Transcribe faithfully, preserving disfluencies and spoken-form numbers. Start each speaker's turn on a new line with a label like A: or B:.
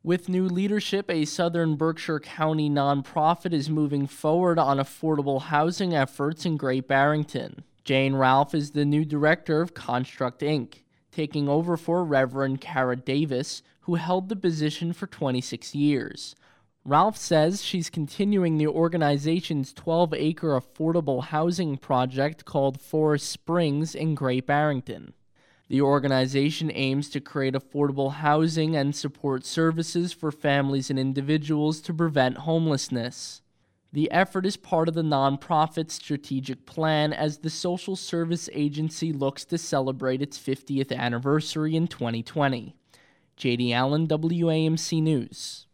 A: With new leadership, a Southern Berkshire County nonprofit is moving forward on affordable housing efforts in Great Barrington. Jane Ralph is the new director of Construct Incorporated, taking over for Reverend Kara Davis, who held the position for twenty-six years. Ralph says she's continuing the organization's twelve-acre affordable housing project called Forest Springs in Great Barrington. The organization aims to create affordable housing and support services for families and individuals to prevent homelessness. The effort is part of the nonprofit's strategic plan as the social service agency looks to celebrate its fiftieth anniversary in twenty twenty. J D Allen, W A M C News.